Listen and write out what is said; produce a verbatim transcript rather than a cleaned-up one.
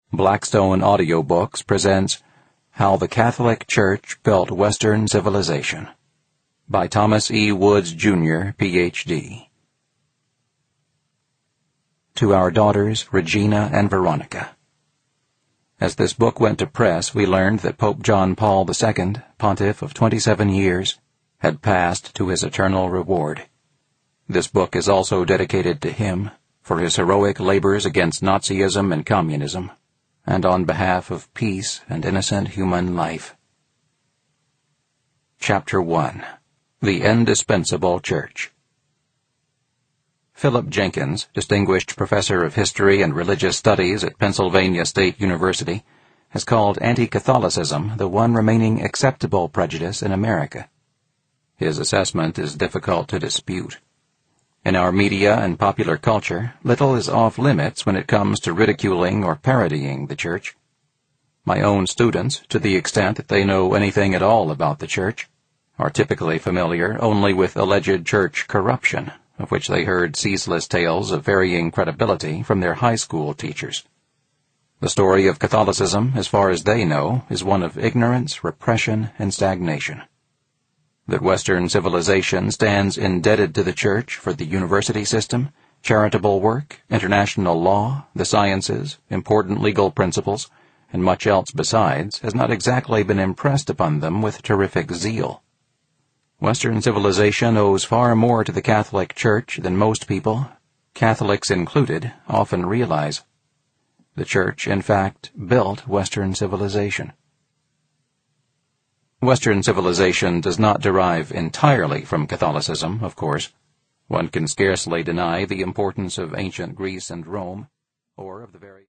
Blackstone Audiobooks presents How the Catholic Church Built Western Civilization by Thomas E. Woods, Junior, P H D To our daughters, Regina and Veronica. As this book went to press, we learned that Pope John Paul the Second, pontiff of twenty-seven years, had passed to his eternal reward. This book is also dedicated to him for his heroic labors against Nazism and communism, and on behalf of peace and innocent human life. Chapter one. The Indispensable Church. Philip Jenkins, Distinguished Professor of History and Religious Studies at Pennsylvania State University, has called anti-Catholicism the one remaining acceptable prejudice in America. His assessment is difficult to dispute. In our media and popular culture, little is off-limits when it comes to ridiculing or parodying the Church. My own students, to the extent that they know anything at all about the Church, are typically familiar only with alleged Church corruption, of which they heard ceaseless tales of varying credibility from their high school teachers. The story of Catholicism, as far as they know, is one of ignorance, repression, and stagnation. That Western civilization stands indebted to the Church for the university system, charitable work, international law, the sciences, important legal principles, and much else besides, has not exactly been impressed upon them with terrific zeal. Western civilization owes far more to the Catholic Church than most people, Catholics included, often realize. The Church, in fact, built Western civilization. Western civilization does not derive entirely from Catholicism, of course. One can scarcely deny the importance of ancient Greece and Rome, or of the very